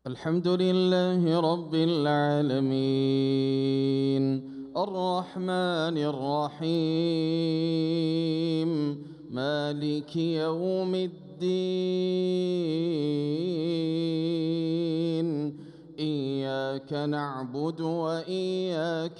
الحمد لله رب العالمين الرحمن الرحيم مالك يوم الدين إياك نعبد وإياك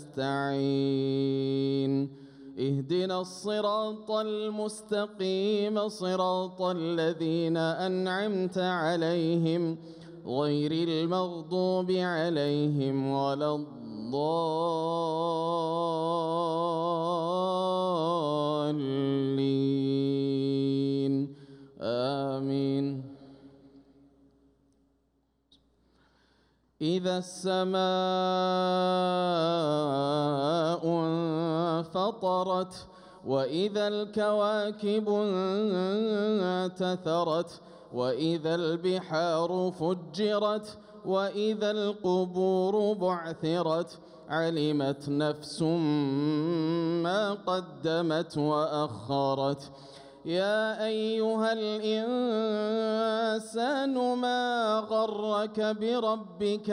نستعين اهدنا الصراط المستقيم صراط الذين أنعمت عليهم غير المغضوب عليهم ولا الضالين آمين. إذا السماء انفطرت وإذا الكواكب انتثرت وإذا البحار فجرت وإذا القبور بعثرت علمت نفس ما قدمت وأخرت. يا أيها الإنسان ما غرك بربك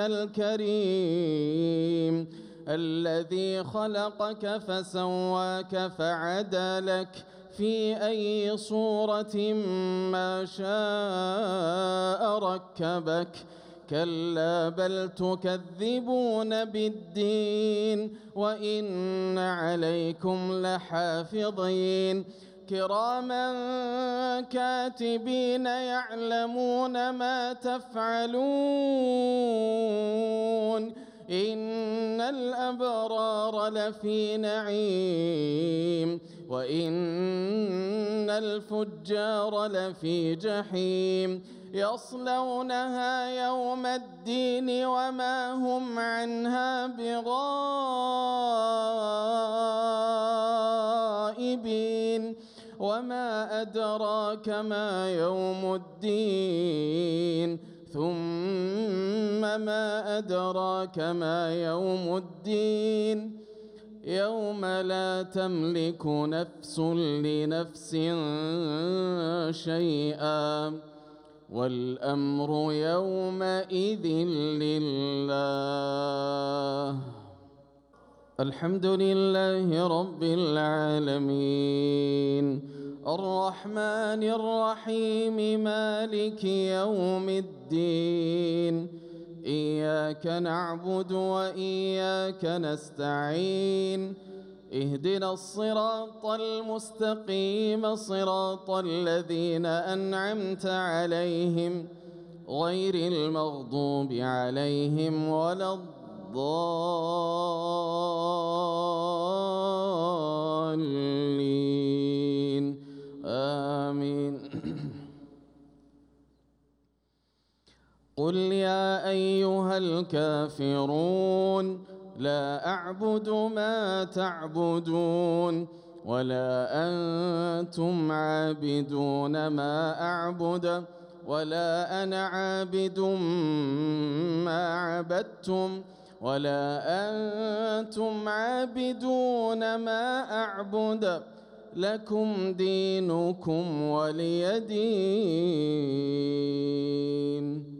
الكريم الذي خلقك فسواك فعدلك في أي صورة ما شاء ركبك. كلا بل تكذبون بالدين وإن عليكم لحافظين كراما كاتبين يعلمون ما تفعلون. إن الأبرار لفي نعيم وإن الفجار لفي جحيم يصلونها يوم الدين وما هم عنها بغائبين. وما أدراك ما يوم الدين ثم ما أدراك ما يوم الدين يوم لا تملك نفس لنفس شيئا والأمر يومئذ لله. الحمد لله رب العالمين الرحمن الرحيم مالك يوم الدين إياك نعبد وإياك نستعين اهدنا الصراط المستقيم صراط الذين أنعمت عليهم غير المغضوب عليهم ولا الضالين آمين. قل يا أيها الكافرون لا أعبد ما تعبدون ولا أنتم عابدون ما أعبد ولا أنا عابد ما عبدتم ولا أنتم عابدون ما أعبد لكم دينكم ولي دين.